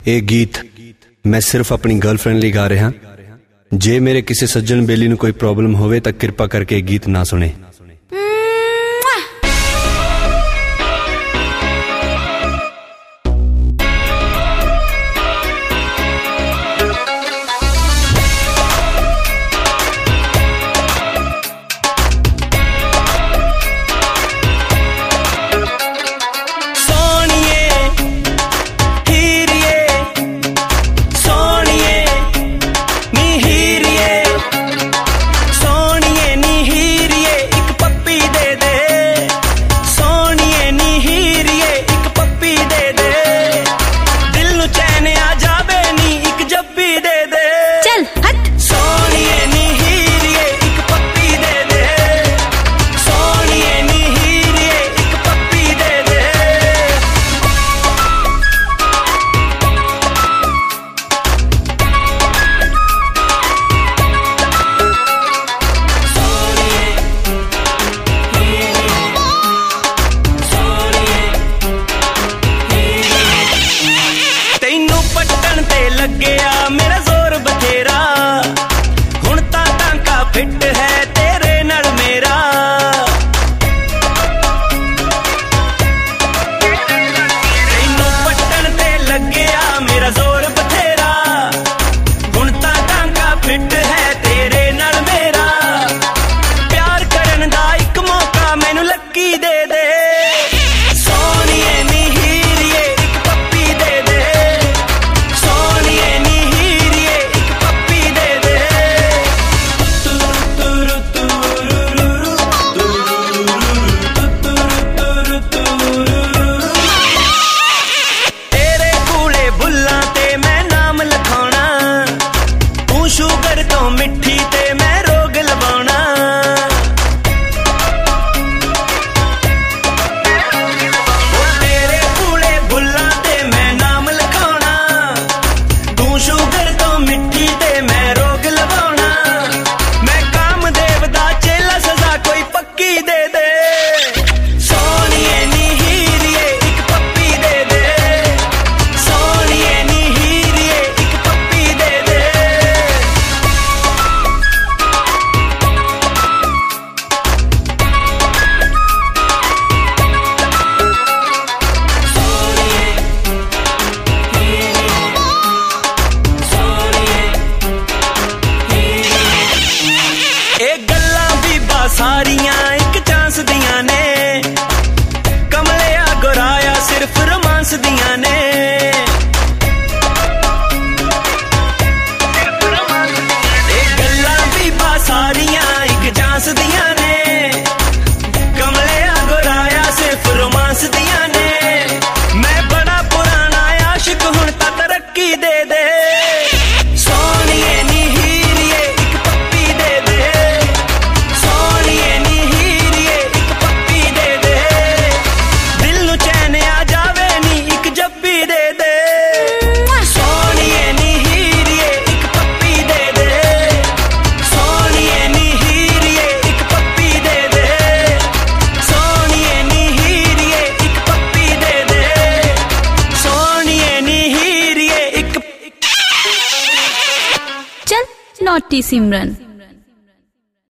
ਇਹ ਗੀਤ मैं सिर्फ अपनी गर्लफ्रेंड ਲਈ ਗਾ ਰਿਹਾ। ਜੇ ਮੇਰੇ ਕਿਸੇ ਸੱਜਣ ਬੇਲੀ ਨੂੰ ਕੋਈ ਪ੍ਰੋਬਲਮ ਹੋਵੇ ਤਾਂ ਕਿਰਪਾ ਕਰਕੇ ਇਹ ਗੀਤ ਨਾ ਸੁਣੇ। सारियां एक चांस दियां ने, कमलिया गुराया सिर्फ रोमांस दियां ने। गल्लां भी सारियां एक चांस दियां ने, कमलिया गुराया सिर्फ रोमांस दियां ने। मैं बड़ा पुराना आशिक हुण तां तरक्की दे दे, सोनिए नी हीरिए एक पप्पी दे दे, सोनिए नी हीरिए एक पप्पी दे दे। दिल नू चैन आ जावे नी एक जप्पी दे दे, सोनिए नी हीरिए एक पप्पी दे दे, सोनिए नी हीरिए एक पप्पी दे दे, सोनिए नी हीरिए एक पप्पी दे दे, सोनिए नी हीरिए एक। चल नॉटी सिमरन।